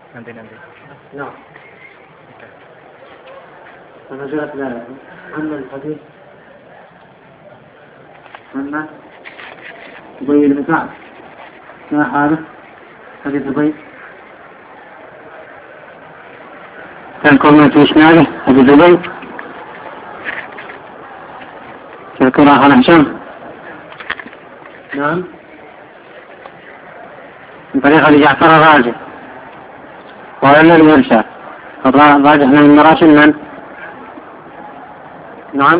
عندي نعم. أنا جاءت لا عن الحديث عن أبي بن كعب ما حاله حديث أبي كان كلمة في إسناده حديث أبي تذكرها عن هشام. نعم من طريق لجعفر الراجح وإلا المرسل الراجح من مراسل من؟ نعم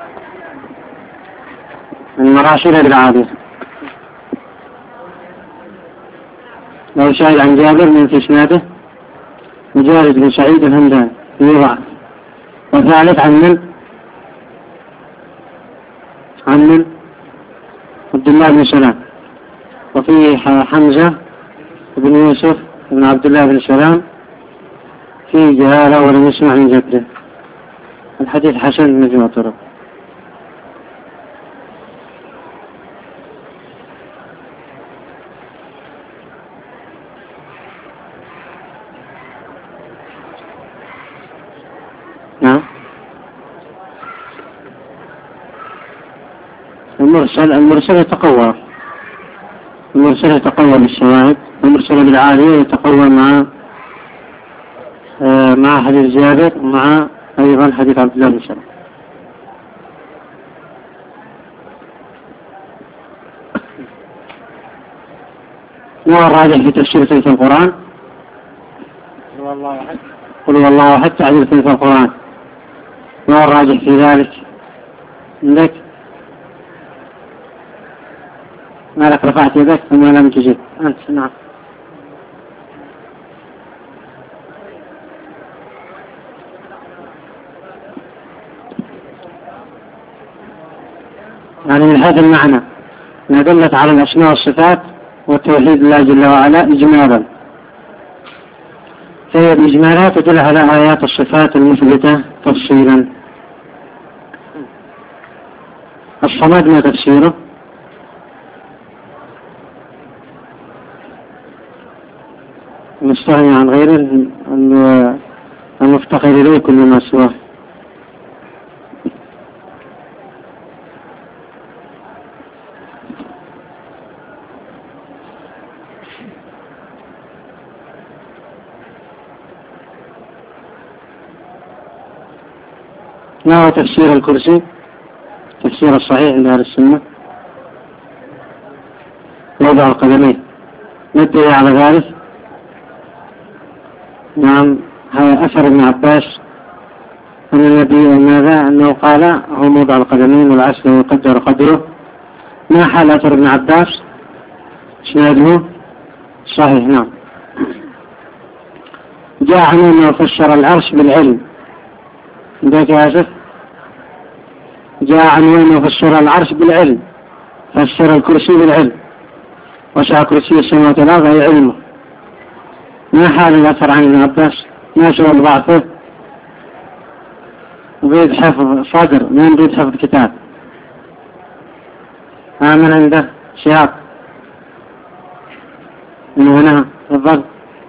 من مراسل العادية. لو شاهد عن جابر من في إسناده مجالد بن سعيد الهمداني يضع. وثالث عن من؟ عبد الله بن سلام. وفيه حمزة بن يوسف بن عبد الله بن سلام في جهالة ولم يسمع من جده. الحديث حسن مجموع طرق. نعم. المرسل يتقوى بالشواهد. المرسل بالعالية يتقوى مع حديث جابر ومع أيضا حديث عبد الله بن سلام. ما الراجح في تفسير ثلث القرآن؟ قل هو الله أحد تعديل ثلث القرآن. ما الراجح في ذلك عندك؟ ما لك رفعت يدك ثم لم تجب أنت. نعم. يعني من هذا المعنى ما دلت على الأسماء والصفات والتوحيد الله جل وعلا إجمالا، فهي الإجمالات تدل على آيات الصفات المثبتة تفصيلا. الصمد ما تفسيره؟ المستغني عن غيره المفتقر إليه كل ما سواه. ما هو تفسير الكرسي؟ تفسير الصحيح عند أهل السنة وضع القدمين. ندعي على ذلك. نعم. هذا أثر ابن عباس أن النبي ماذا أنه قال هو موضع القدمين والعسل يقدر قدره. ما حال أثر ابن عباس؟ اسناده صحيح. نعم. جاء عنه أنه فسر العرش بالعلم. ذاك آسف. جاء عنه أنه فسر العرش بالعلم، فسر الكرسي بالعلم، وسع كرسي السماوات والأرض أي علمه. ما حال الأثر عن ابن عباس؟ ما سوى ضعفه؟ يريد حفظ صدر، ما يريد حفظ كتاب. من عنده شهاب من هنا تفضل.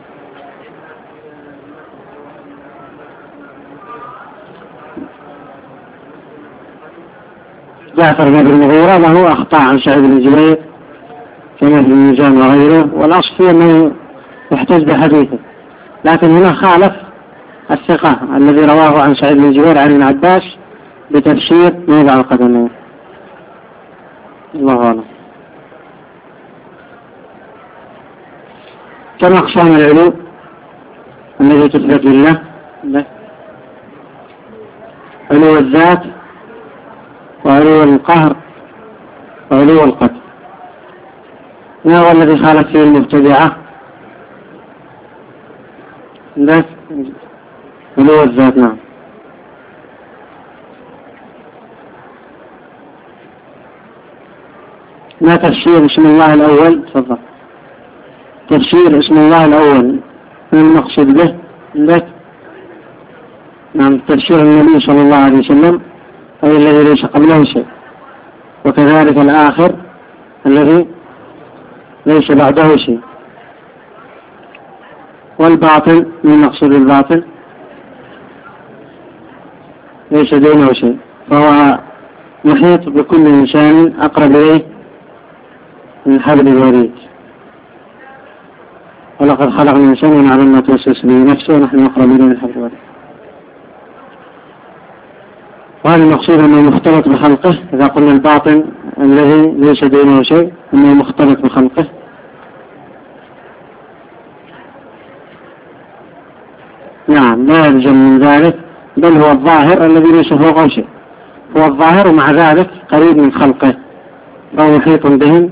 جعفر بن المغيرة له أخطاء عن سعيد بن جبير كما في الميزان وغيره، والأصل فيه أنه يحتج بحديثه، لكن هنا خالف الثقة الذي رواه عن سعيد بن جبير عن ابن عباس بتفسير موضع القدمين. الله أعلم. كما أقسام العلو الذي تثبت لله: علو الذات، وعلو القهر، وعلو القدر. ما هو الذي خالف فيه المبتدعة؟ ذات علو الذات. نعم. ما تفسير اسم الله الأول؟ تفضل. تفسير اسم الله الأول ما المقصود به عندك؟ نعم. تفسير النبي صلى الله عليه وسلم أي الذي ليس قبله شيء، وكذلك الآخر الذي ليس بعده شيء، والباطل من المقصود الباطل ليس دونه شيء، فهو محيط بكل إنسان أقرب إليه من حبل الوريد. ولقد خلقنا الإنسان ونعلم ما توسوس به نفسه ونحن أقرب إليه من حبل الوريد. وهذا المقصود أنه مختلط بخلقه. إذا قلنا الباطن الذي ليس دونه شيء أنه مختلط بخلقه. نعم، لا يلزم من ذلك، بل هو الظاهر الذي ليس فوقه شيء، هو الظاهر ومع ذلك قريب من خلقه، فهو محيط بهم.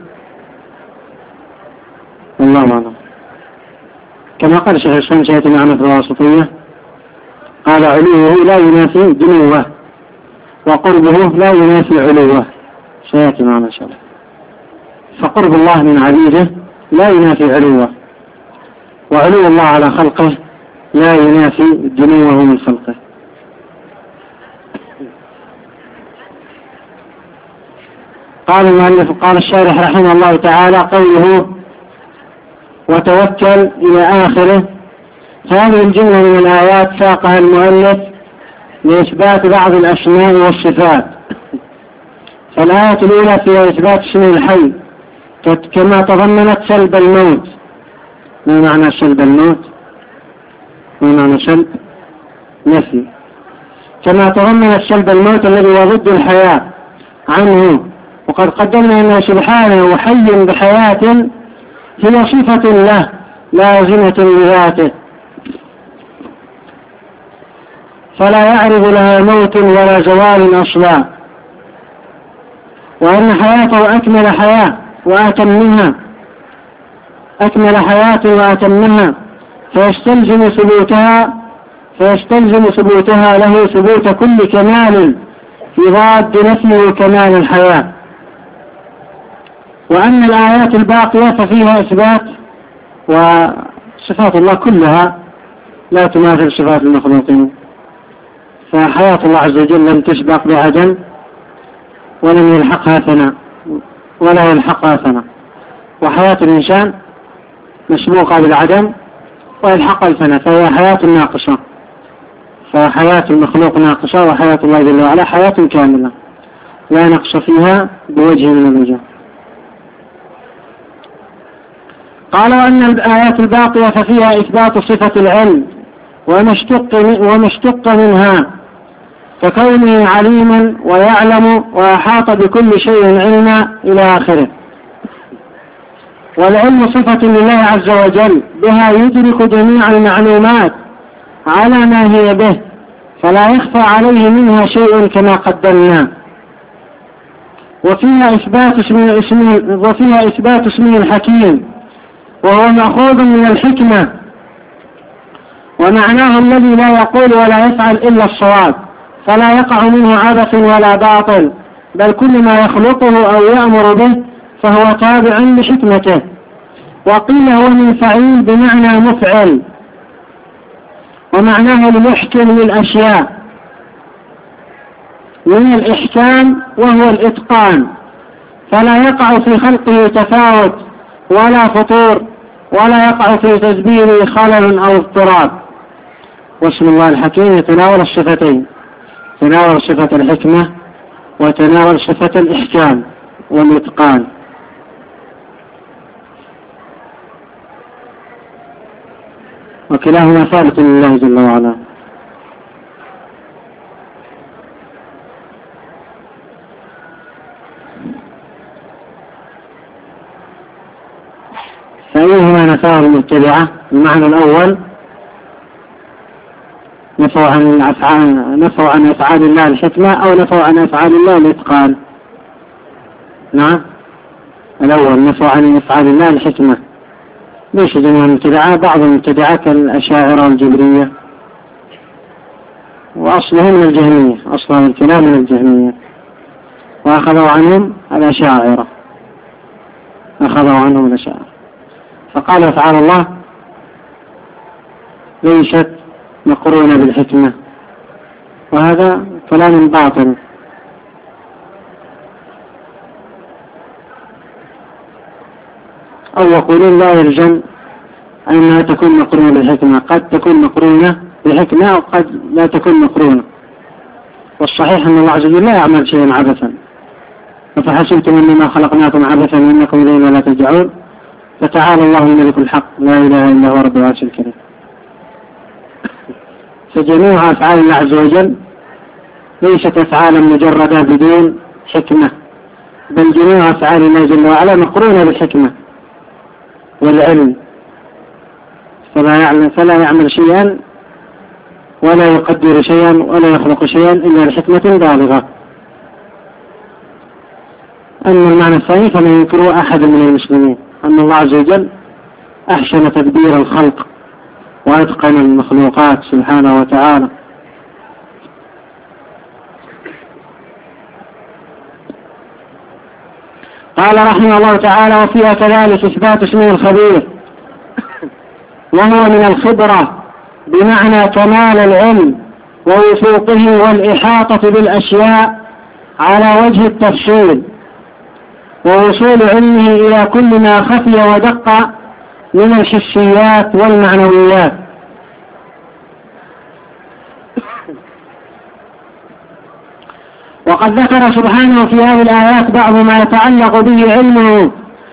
والله أعلم. كما قال شيخ الإسلام سيأتي معنا في الواسطية، قال علوه لا ينافي دنوه، وقربه لا ينافي علوه، سيأتي معنا إن شاء الله. فقرب الله من عبيده لا ينافي علوه، وعلو الله على خلقه لا ينافي دنوه من خلقه. قال المؤلف قال الشارح رحمه الله تعالى قوله وتوكل إلى آخره، هذه الجملة من الآيات ساقها المؤلف لإثبات بعض الأسماء والصفات. فالآية الأولى فيها إثبات اسم الحي كما تضمنت سلب الموت. ما معنى سلب الموت؟ ما معنى سلب؟ نفي. كما تضمنت سلب الموت الذي هو ضد الحياة عنه، وقد قدمنا أنه سبحانه حي بحياة هي صفة له لازمة لذاته، فلا يعرض لها موت ولا زوال أصلا، وأن حياته أكمل حياة وأتمها، أكمل حياة وأتمها، فيستلزم ثبوتها له ثبوت كل كمال يضاد نفيه كمال الحياة. وأن الآيات الباقية ففيها إثبات، وصفات الله كلها لا تماثل صفات المخلوقين، فحياة الله عز وجل لم تسبق بعدم ولم يلحقها ثناء ولا يلحقها ثناء، وحياة الإنسان مسبوقة بالعدم ويلحقها الثناء، فهي حياة ناقصة. فحياة المخلوق ناقصة، وحياة الله جل وعلا حياة كاملة لا نقص فيها بوجه من الوجوه. قالوا أن الآيات الباقية ففيها إثبات صفة العلم وما اشتق منها، فكونه عليما ويعلم وأحاط بكل شيء علما إلى آخره. والعلم صفة لله عز وجل بها يدرك جميع المعلومات على ما هي به، فلا يخفى عليه منها شيء كما قدمنا. وفيها إثبات اسمه الحكيم، وهو مأخوذ من الحكمة، ومعناه الذي لا يقول ولا يفعل إلا الصواب، فلا يقع منه عبث ولا باطل، بل كل ما يخلقه أو يأمر به فهو تابع لحكمته. وقيل هو من فعيل بمعنى مفعل، ومعناه المحكم للأشياء من الإحكام وهو الإتقان، فلا يقع في خلقه تفاوت ولا فطور، ولا يقع في تدبيره خلل أو اضطراب. واسم الله الحكيم يتناول الصفتين، تناول صفة الحكمة وتناول صفة الإحكام والإتقان. وكلاهما ثابت لله جل وعلا. فأيهما نفاه المبتدعة؟ المعنى الأول نفوا عن أفعال الله الحكمة، أو نفوا عن أفعال الله الإتقان. نعم، الأول نفوا عن أفعال الله الحكمة، ليس جميع المبتدعة، بعض المبتدعة كالأشاعرة والجبرية، وأصلهم من الجهمية، أصلهم الكلام من الجهمية، وأخذوا عنهم الأشاعرة، فقال أفعال الله ليست مقرونة بالحكمة، وهذا كلام باطل. أو يقولون لا يلزم أنها تكون مقرونة بالحكمة، قد تكون مقرونة بالحكمة أو قد لا تكون مقرونة. والصحيح أن الله عز وجل لا يعمل شيئا عبثا. أفحسبتم أنما خلقناكم عبثا وأنكم إلينا لا ترجعون فتعالى الله الملك الحق لا إله إلا هو رب العرش الكريم. فجميع أفعال الله عز وجل ليست أفعالا مجردة بدون حكمة، بل جميع أفعال الله جل وعلا مقرونة بالحكمة والعلم، فلا يعمل شيئا ولا يقدر شيئا ولا يخلق شيئا إلا لحكمة بالغة. أما المعنى الثاني فلا ينكره أحد من المسلمين، أن الله عز وجل أحسن تدبير الخلق وأتقن المخلوقات سبحانه وتعالى. قال رحمه الله تعالى: وفيها كذلك إثبات اسمه الخبير، وهو من الخبرة بمعنى كمال العلم ووثوقه والإحاطة بالأشياء على وجه التفصيل، ووصول علمه إلى كل ما خفي ودق من الحسيات والمعنويات. وقد ذكر سبحانه في هذه الآيات بعض ما يتعلق به علمه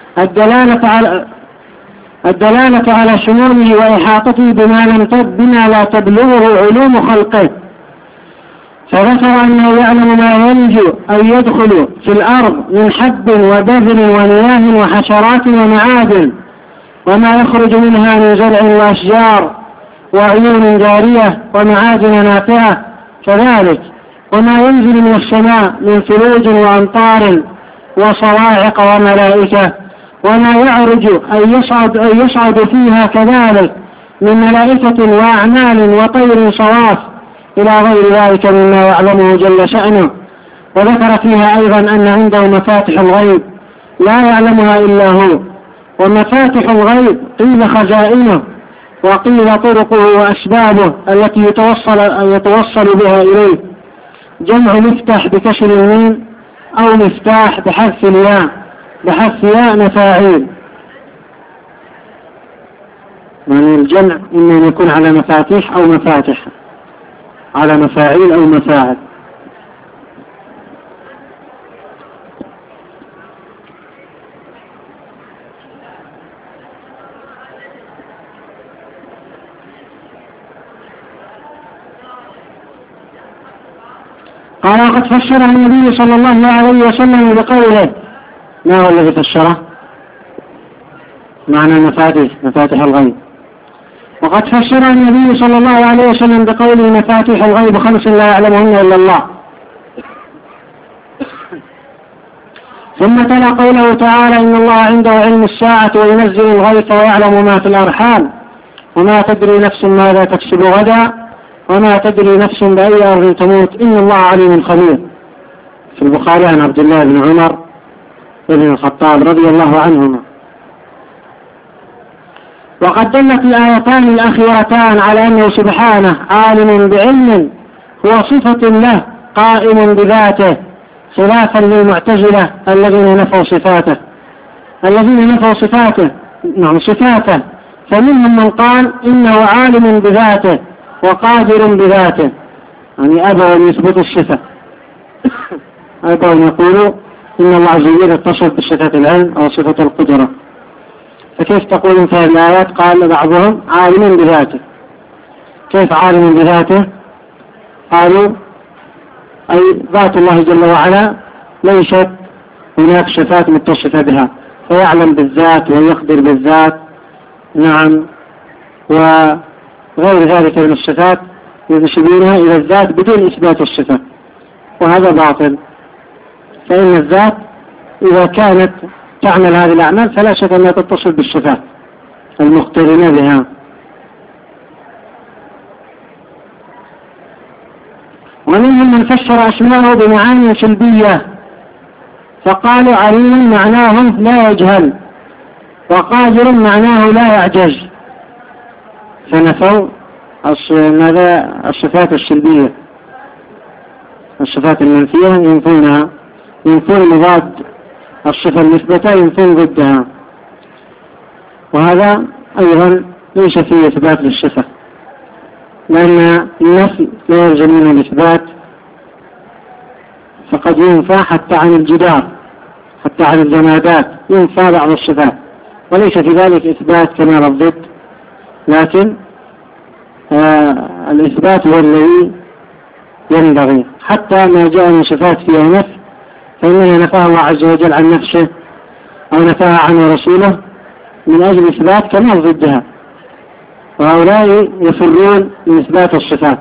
الدلالة على شموله وإحاطته بما لا تبلغه علوم خلقه، فذكر أنه يعلم ما يلج أو يدخل في الأرض من حب وبذر ومياه وحشرات ومعادن، وما يخرج منها من زرع وأشجار وعيون جارية ومعادن نافعة كذلك، وما ينزل من السماء من ثلوج وأمطار وصواعق وملائكة، وما يعرج أن يصعد فيها كذلك من ملائكة وأعمال وطير صواف إلى غير ذلك مما يعلمه جل شأنه. وذكر فيها أيضا أن عنده مفاتح الغيب لا يعلمها إلا هو، ومفاتح الغيب قيل خزائنه وقيل طرقه وأسبابه التي يتوصل بها إليه، جمع مفتاح بكسر الميم أو مفتاح بحذف الياء، بحذف ياء مفاعيل، يعني الجمع إما أن يكون على مفاتيح أو مفاتح، على مفاعيل أو مفاعل. قال: وقد فسر النبي صلى الله عليه وسلم بقوله. ما هو الذي فسره؟ معنى مفاتح الغيب. وقد فسر النبي صلى الله عليه وسلم بقوله: مفاتيح الغيب 5 لا يعلمهن إلا الله. ثم تلا قوله تعالى: إن الله عنده علم الساعة وينزل الغيث ويعلم ما في الأرحام وما تدري نفس ماذا تكسب غدا وما تدري نفس بأي أرض تموت إن الله عليم خبير. في البخاري عن عبد الله بن عمر بن الخطاب رضي الله عنهما. وقد دلت الآيتان الأخيرتان على أنه سبحانه عالم بعلم هو صفة له قائم بذاته، خلافا للمعتزلة الذين نفوا صفاته، فمنهم من قال إنه عالم بذاته وقادر بذاته، يعني أبوا أن يثبتوا الصفة، أبوا أن يقولوا إن الله عز وجل اتصف بصفة العلم أو صفة القدرة. فكيف تقول في هذه الآيات قال بعضهم عالم بذاته؟ كيف عالم بذاته؟ قالوا أي ذات الله جل وعلا ليست هناك صفات متصفة بها، فيعلم بالذات ويقدر بالذات، نعم، وغير ذلك من الصفات ينسبونها إلى الذات بدون إثبات الصفة، وهذا باطل. فإن الذات إذا كانت تعمل هذه الأعمال فلا شك أنها تتصل بالصفات المقترنة بها. ومنهم من فسر اسمه بمعاني سلبية، فقالوا عليم معناه لا يجهل، وقادر معناه لا يعجز، فنفوا الصفات السلبية، الصفات المنفية ينفون مضاد الصفة المثبتة، ينفون ضدها. وهذا أيضا ليس فيه إثبات للصفة، لأن النفي لا يلزم من الإثبات، فقد ينفى حتى عن الجدار، حتى عن الجمادات ينفى بعض الصفات، وليس في ذلك إثبات كمال الضد، لكن الإثبات هو الذي ينبغي. حتى ما جاء من صفات فيها نفي فإنه نفاه الله عز وجل عن نفسه أو نفاها عنه رسوله من أجل إثبات كمال ضدها، وهؤلاء يفرون من إثبات الصفات.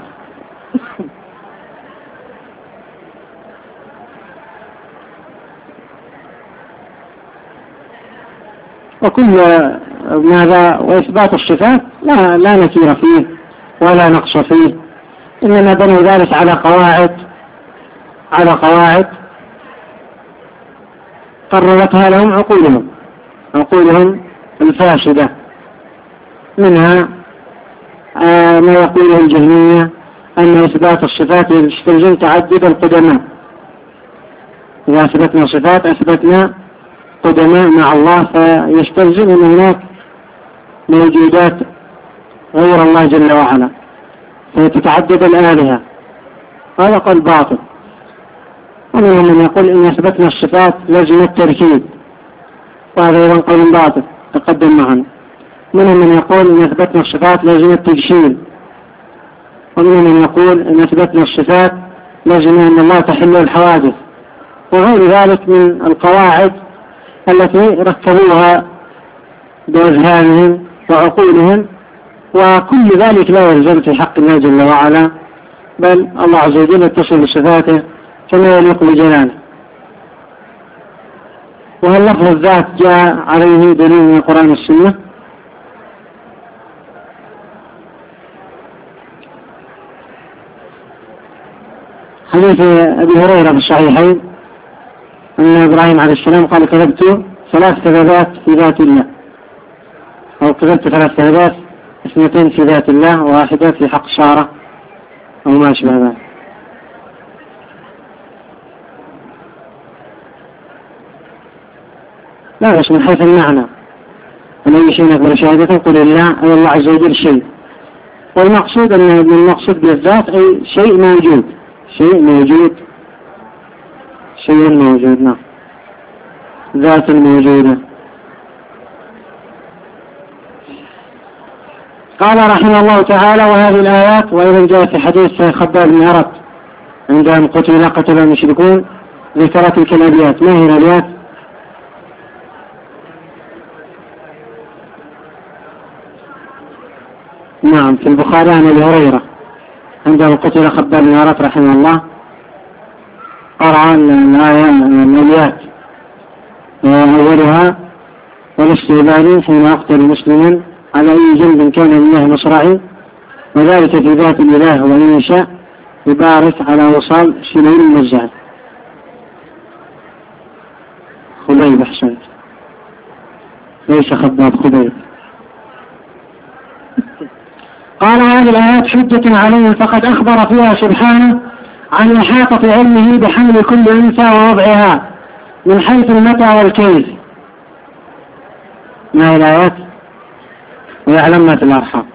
وكل ماذا وإثبات الصفات لا نكير فيه ولا نقص فيه، إنما بنوا ذلك على قواعد قررتها لهم عقولهم الفاسدة. منها ما يقوله الجهمية أن إثبات الصفات يستلزم تعدد القدماء، إذا أثبتنا صفات أثبتنا قدماء مع الله، فيستلزم أن هناك موجودات غير الله جل وعلا فتتعدد الآلهة، هذا قول باطل. ومنهم من يقول إن أثبتنا الصفات لازم التركيب، وهذا أيضا قول باطل تقدم معنا. منهم من يقول إن أثبتنا الصفات لازم التجسيم، ومنهم من يقول إن أثبتنا الصفات لازم أن الله تحل الحوادث، وغير ذلك من القواعد التي ركبوها بأذهانهم وعقولهم، وكل ذلك لا يلزم في حق الله جل وعلا، بل الله عز وجل يتصل بصفاته كما يليق بجلاله. وهل لفظ الذات جاء عليه دليل من القرآن والسنة؟ حديث أبي هريرة في الصحيحين أن إبراهيم عليه السلام قال كذبت 3 كذبات في ذات الله، أو كذبت 3 كذبات 2 في ذات الله و1 في حق سارة أو ما أشبه ذلك. لا، بس من حيث المعنى، أن أي شيء نقبل شهادة قل الله أي الله عز وجل شيء، والمقصود أن المقصود بالذات أي شيء موجود، نعم، ذات موجودة. قال رحمه الله تعالى: وهذه الآيات وإذا جاء في حديث خباب بن أرت عندهم قتل المشركون ذكرت تلك الأبيات. ما هي الأبيات؟ نعم، في البخاري عن أبي هريرة عندما قتل خباب بن أرت رحمه الله قرأ الآيات أولها: ولست أبالي حين أقتل مسلما على أي جنب كان لله مصرعي، وذلك في ذات الإله وإن يشاء يبارك على وصال سنين المزعي. خبيب، أحسنت، ليس خباب، خبيب. قال: هذه الآيات حجة عليهم، فقد أخبر فيها سبحانه عن إحاطة علمه بحمل كل أنثى ووضعها من حيث المتى والكيف. ما هي الآيات؟ ويعلم ما في الأرحام.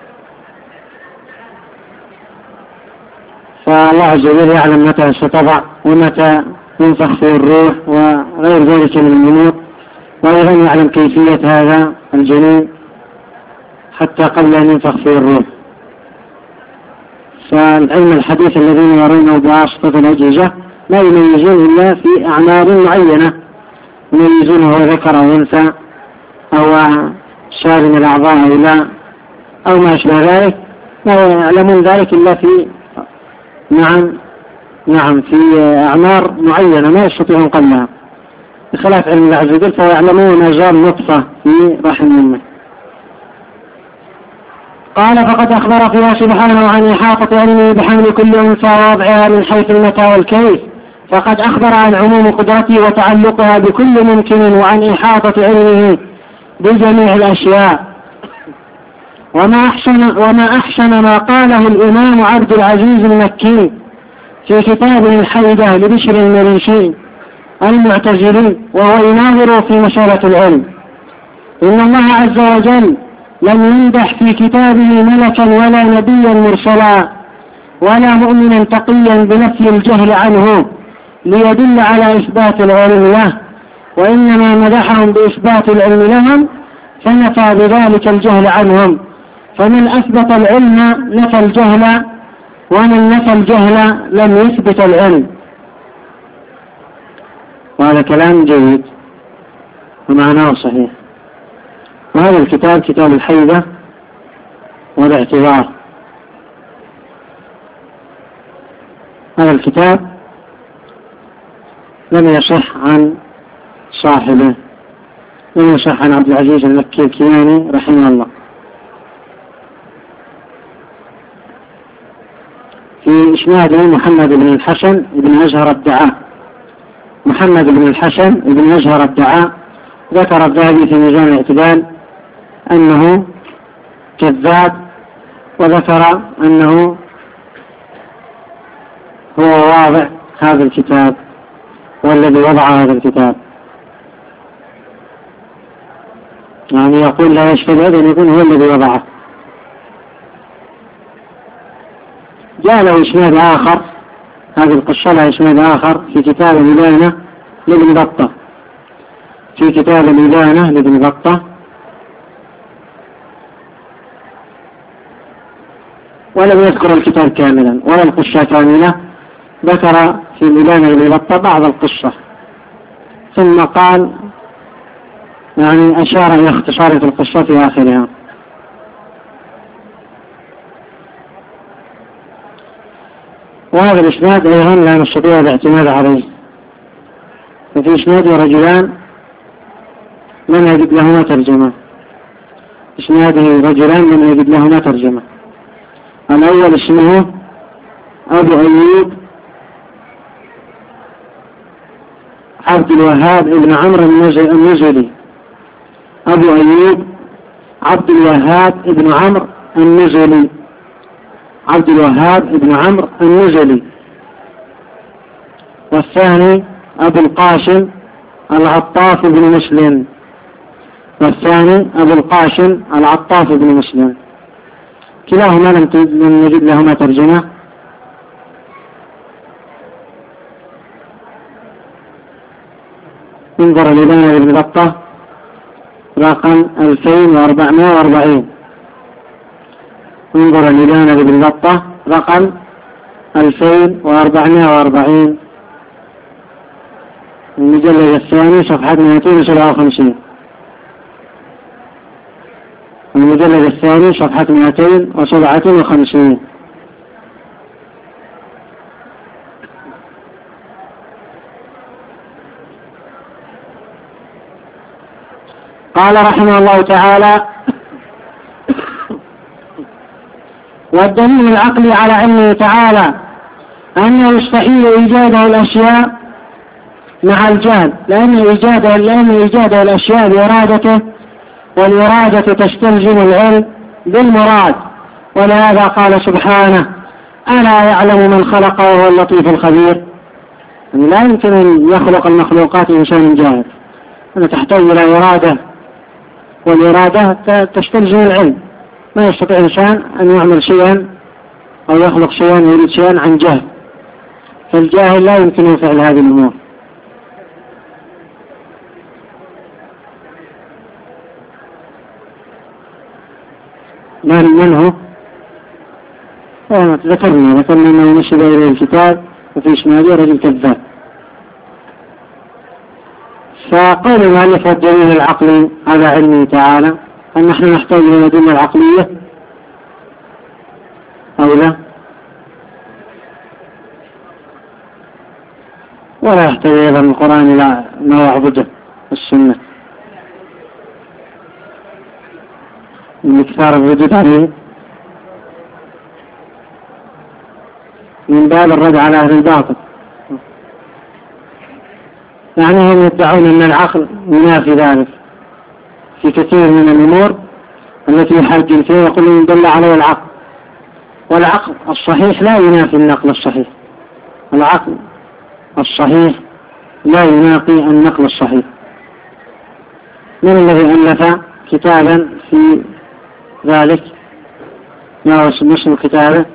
فالله عز وجل يعلم متى ستضع ومتى ينفخ فيه الروح وغير ذلك من الأمور، وأيضا يعلم كيفية هذا الجنين حتى قبل أن ينفخ فيه الروح. فالعلم الحديث الذين يرونه بواسطة الأجهزة لا يميزون إلا في أعمال معينة، يميزونه ذكر أو أنثى أو سالم الأعضاء أو لا أو ما أشبه ذلك، لا يعلمون ذلك إلا في نعم في أعمار معينة ما يستطيعون قبلها، بخلاف علم الله عز وجل فهو يعلمون ما زال نطفة في رحم أمه. قال: فقد أخبر فيها سبحانه عن إحاطة علمه بحمل كل أنثى ووضعها من حيث المتى والكيف، فقد أخبر عن عموم قدرته وتعلقها بكل ممكن، وعن إحاطة علمه بجميع الأشياء. وما أحسن ما قاله الإمام عبد العزيز المكي في كتابه الحيدة لبشر المريشي المعتزلي، وهو يناظر في مسألة العلم: إن الله عز وجل لم يمدح في كتابه ملكا ولا نبيا مرسلا ولا مؤمنا تقيا بنفي الجهل عنه ليدل على إثبات العلم له، وإنما مدحهم بإثبات العلم لهم فنفى بذلك الجهل عنهم. فمن أثبت العلم نفى الجهل، ومن نفى الجهل لم يثبت العلم. وهذا كلام جيد ومعناه صحيح. وهذا الكتاب كتاب الحيدة والاعتبار. هذا الكتاب لم يصح عن صاحبه، لم يصح عن عبد العزيز المكي الكياني رحمه الله. في إسناده محمد بن الحسن بن أزهر الدعاء، محمد بن الحسن بن أزهر الدعاء، ذكر الذهبي في ميزان الاعتدال أنه كذاب، وذكر أنه هو واضع هذا الكتاب والذي وضع هذا الكتاب. يعني يقول لا يستبعد أن يكون هو الذي وضعه. جاء له إسناد آخر، هذه القصة لها إسناد آخر في كتاب الإبانة لابن بطة، في كتاب الإبانة لابن بطة، ولم يذكر الكتاب كاملا ولا القصة كاملة، ذكر في الإبانة لابن بطة بعض القصة، ثم قال يعني أشار إلى اختصار في القصة في آخرها. وهذا الإسناد أيضا لا نستطيع الاعتماد عليه. ففي إسناد رجلان من يجد لهما ترجمة، إسناده رجلان من يجد لهما ترجمة. الأول اسمه أبو أيوب عبد الوهاب ابن عمرو النزلي، أبو أيوب عبد الوهاب ابن عمرو النزلي، عبد الوهاب ابن عمرو النزلي. والثاني أبو القاسم العطاف بن مسلم، والثاني أبو القاسم العطاف بن مسلم، كلاهما لم نجد لهما ترجمة. انظر الإبانة لابن بطة رقم 2440، انظر الإبانة لابن بطة رقم 2440، المجلد الثاني صفحة 257، المجلد الثاني صفحة 257. قال رحمه الله تعالى: والدليل العقلي على علمه تعالى أنه يستحيل إيجاده الأشياء مع الجهل، لأن إيجاده الأشياء بإرادته، والإرادة تستلزم العلم بالمراد. ولهذا قال سبحانه: ألا يعلم من خلق وهو اللطيف الخبير. يعني لا يمكن أن يخلق المخلوقات إنسان جاهل، أنها تحتاج إلى إرادة، والإرادة تستلزم العلم. ما يستطيع إنسان أن يعمل شيئا أو يخلق شيئا يريد شيئا عن جهل، فالجاهل لا يمكن فعل هذه الأمور. من هو؟ ذكرنا أنه نسب إليه الكتاب وفي إسناده رجل كذاب. فقول المؤلف: والدليل العقلي على علمه تعالى، أن نحن نحتاج إلى الأدلة العقلية أو لا؟ ولا يحتاج أيضا القرآن إلى ما يعبده السنة من كثار الردود عليه من باب الرد على أهل الباطل. يعني هم يدعون أن العقل ينافي ذلك في كثير من الأمور التي يحاجون فيها، يقولون دل عليه العقل، والعقل الصحيح لا ينافي النقل الصحيح، العقل الصحيح لا ينافي النقل الصحيح. من الذي ألف كتابا في ذلك ما هو اسم كتابه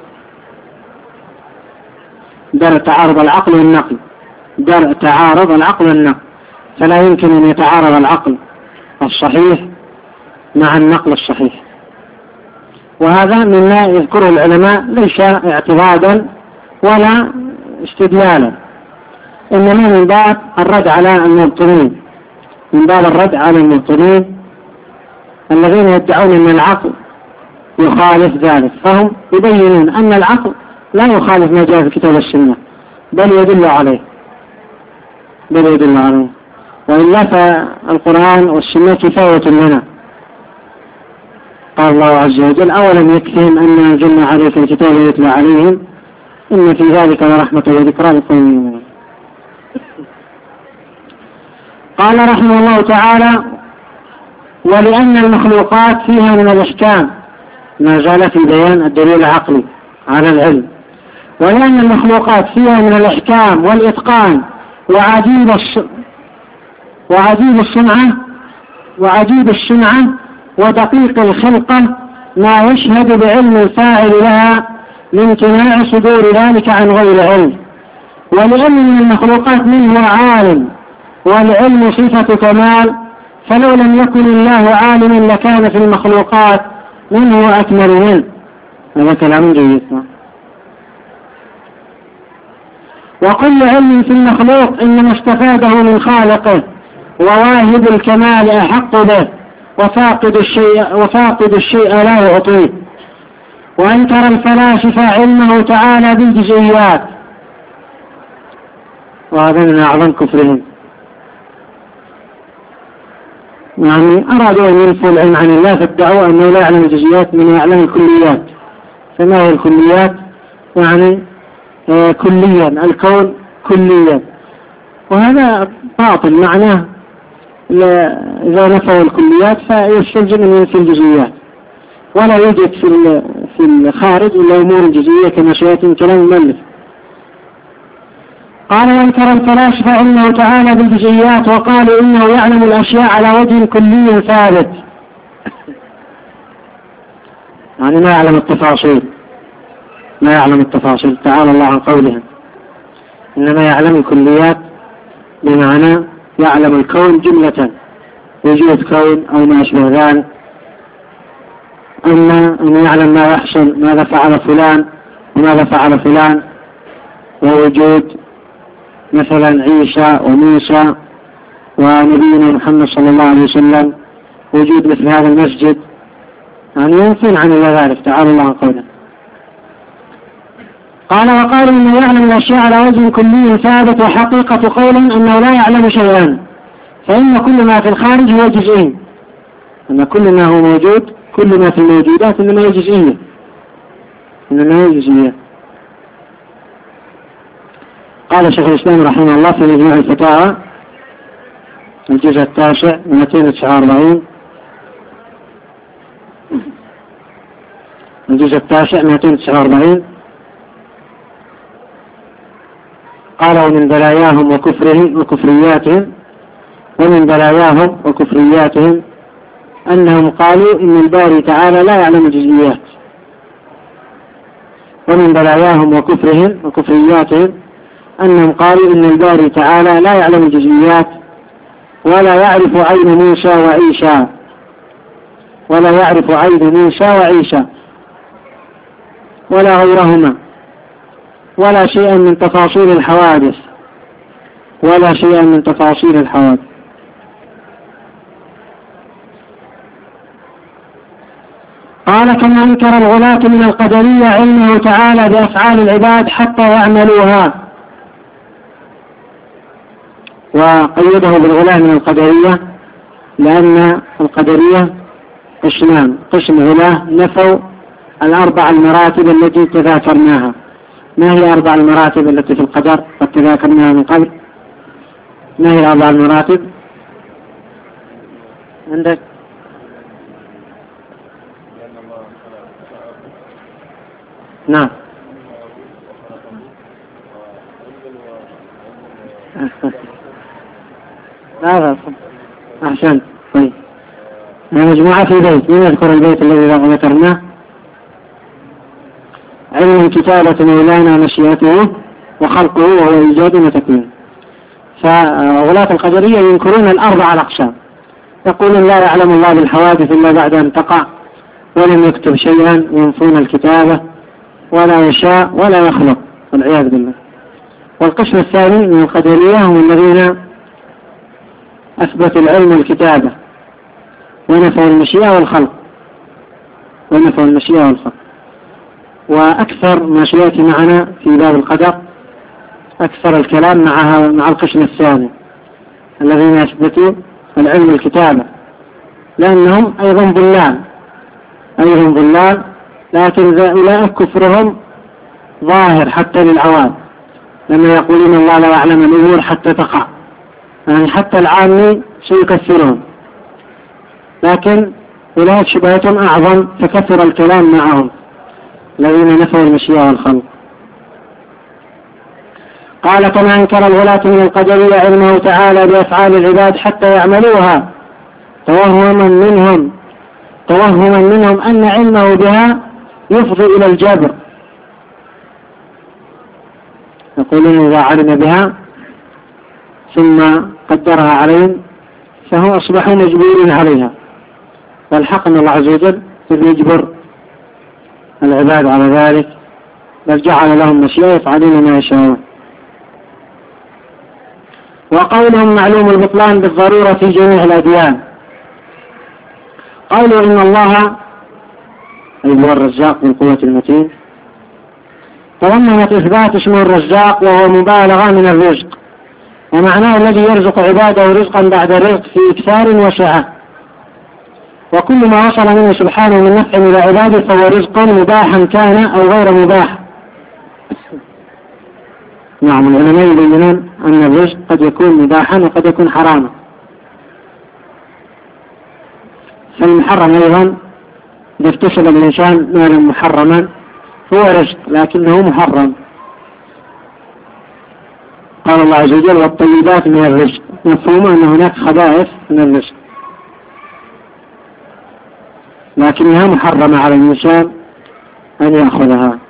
درء تعارض العقل والنقل. درء تعارض العقل والنقل، فلا يمكن أن يتعارض العقل الصحيح مع النقل الصحيح. وهذا مما يذكره العلماء ليس اعتراضا ولا استدلالا، إنما من باب الرد على المبطلين، من باب الرد على المبطلين الذين يدعون أن العقل يخالف ذلك، فهم يبينون أن العقل لا يخالف ما جاء في كتاب السنة، بل يدل عليه، وإلا فالقرآن والسنة كفاية لنا. قال الله عز وجل: أولم يكفهم أن أنزلنا عليك الكتاب يتلى عليهم إن في ذلك لرحمة وذكرى لقوم يؤمنون. قال رحمه الله تعالى: ولأن المخلوقات فيها من الإحكام، ما زال في بيان الدليل العقلي على العلم، ولأن المخلوقات فيها من الإحكام والإتقان وعجيب الصنعة ودقيق الخلقة ما يشهد بعلم الفاعل لها لامتناع صدور ذلك عن غير علم. ولأن من المخلوقات من هو عالم والعلم صفة كمال، فلو لم يكن الله عالما لكان في المخلوقات من هو أكمل منه. هذا كلام جيد. وكل علم في المخلوق إنما استفاده من خالقه، وواهب الكمال أحق به، وفاقد الشيء لا يعطيه. وأنكر الفلاسفة علمه تعالى بالجزئيات، وهذا من أعظم كفرهم. يعني أرادوا أن ينفوا العلم عن الله، فادعوا أنه لا يعلم الجزئيات من يعلم الكليات. فما هي الكليات؟ يعني كليا، الكون كليا، وهذا باطل. معناه إذا نفوا الكليات فيستلزم أن ينفي الجزئيات، ولا يوجد في الخارج إلا أمور جزئية كما سيأتي كلام المؤلف. قال: وانكر الفلاسفة علمه تعالى بالجزئيات، وقالوا إنه يعلم الأشياء على وجه كلي ثابت، يعني ما يعلم التفاصيل، تعالى الله عن قولهم. إنما يعلم الكليات بمعنى يعلم الكون جملة، وجود كون أو ما أشبه ذلك. أما أن يعلم ما يحصل، ماذا فعل فلان وماذا فعل فلان، ووجود مثلا عيسى وموسى ونبينا محمد صلى الله عليه وسلم، وجود مثل هذا المسجد، يعني ينفون عن ذلك تعالى الله عن قوله. قال: وقالوا إنه يعلم الأشياء على وجه كلي ثابت، وحقيقة قولهم أنه لا يعلم شيئا، فإن كل ما في الخارج هو جزئي، أن كل ما هو موجود، كل ما في الموجودات إنما هي جزئية. قال شيخ الإسلام رحمه الله في مجموع الفتاوى الجزء 9 249، الجزء 9 249، قال: ومن بلاياهم وكفرياتهم أنهم قالوا إن الباري تعالى لا يعلم الجزئيات. ومن بلاياهم وكفرياتهم أنهم قالوا إن الباري تعالى لا يعلم الجزئيات، ولا يعرف عين موسى وعيسى ولا غيرهما، ولا شيئا من تفاصيل الحوادث. قال: كما أنكر الغلاة من القدرية علمه تعالى بأفعال العباد حتى يعملوها، وقيده بالغلاة من القدرية لأن القدرية قسمان: قسم غلاة نفوا الأربع المراتب التي تذاكرناها. ما هي أربع المراتب التي في القدر قد تذاكرناها من قبل؟ ما هي أربع المراتب عندك؟ نعم. لا أحسنت. طيب، مجموعة في بيت، من يذكر البيت الذي ذكرناه؟ علم كتابة مولانا مشيئته وخلقه وهو إيجاد وتكوين. فغلاة القدرية ينكرون الأربع الأقسام، يقولون لا يعلم الله بالحوادث إلا بعد أن تقع، ولم يكتب شيئا، ينفون الكتابة، ولا يشاء ولا يخلق والعياذ بالله. والقسم الثاني من القدرية هم الذين أثبتوا العلم والكتابة ونفوا المشيئة والخلق، وأكثر ما سيأتي معنا في باب القدر أكثر الكلام مع القسم الثاني الذين يثبتوا العلم والكتابة، لأنهم أيضا ضلال، لكن هؤلاء كفرهم ظاهر حتى للعوام، لما يقولون الله لا يعلم الأمور حتى تقع، يعني حتى العامي سيكثرون، لكن أولئك شبهتهم أعظم فكثر الكلام معهم الذين نفوا المشيئة والخلق. قال كما أنكر الغلاة من القدرية علمه تعالى بأفعال العباد حتى يعملوها توهما منهم أن علمه بها يفضي إلى الجبر، يقولون إذا علم بها ثم قدرها عليهم فهم أصبحوا مجبورين عليها، والحق أن الله عز وجل يجبر العباد على ذلك، بل جعل لهم مشيئة يفعلون ما يشاءون. وقولهم معلوم البطلان بالضرورة في جميع الأديان. قالوا إن الله أي هو الرزاق من قوة المتين تضمنت إثبات اسمه الرزاق، وهو مبالغة من الرزق، ومعناه الذي يرزق عباده رزقا بعد رزق في إكثار وسعة، وكل ما وصل منه سبحانه من نفع إلى عباده فهو رزق مباحا كان أو غير مباح. نعم، العلماء يبينون أن الرزق قد يكون مباحا وقد يكون حراما، فالمحرم أيضا إذا اكتسب الإنسان مالا محرما هو رزق لكنه محرم. قال الله عز وجل والطيبات من الرزق، مفهوم أن هناك خبائث من الرزق لكنها محرمة على الإنسان أن يأخذها.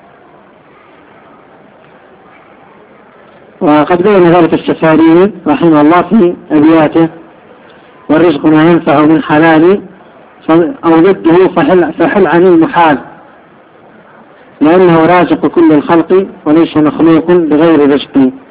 وقد بين ذلك السفاري رحمه الله في أبياته: والرزق ما ينفع من حلال أو ضده فحل عن المحال، لأنه رازق كل الخلق وليس مخلوق بغير رزق.